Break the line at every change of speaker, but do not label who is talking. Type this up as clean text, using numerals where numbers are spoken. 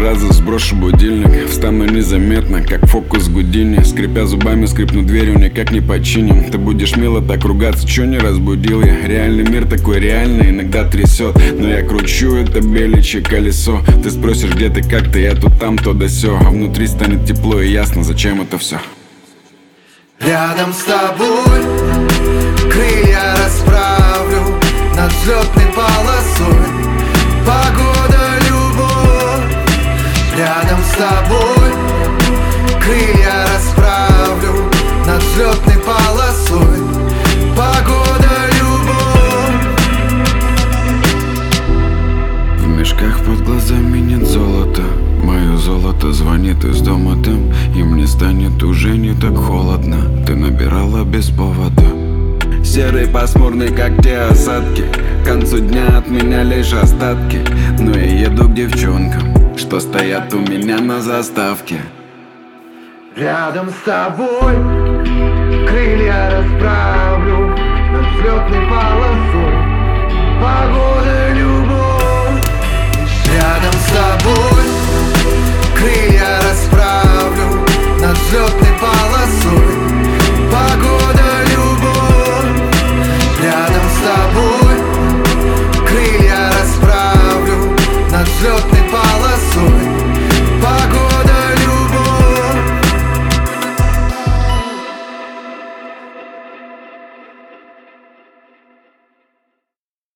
сразу сброшу будильник. Встану незаметно, как фокус Гудини. Скрипя зубами, скрипну дверью, никак не починим. Ты будешь мило так ругаться, чё не разбудил я? Реальный мир такой реальный, иногда трясет, но я кручу это беличье колесо. Ты спросишь, где ты, как ты, я тут там, то да сё. А внутри станет тепло и ясно, зачем это все.
Рядом с тобой крылья расправлю над взлетной полосой. Погода, любовь. Рядом с тобой крылья расправлю над взлетной полосой. Погода, любовь.
В мешках под глазами нет золота. Мое золото звонит из дома там, и мне станет уже не так холодно. Ты набирала без повода. Серый, пасмурный, как те осадки. К концу дня от меня лишь остатки. Но я еду к девчонкам, что стоят у меня на заставке.
Рядом с тобой крылья расправлю над взлетной полосой. Погода.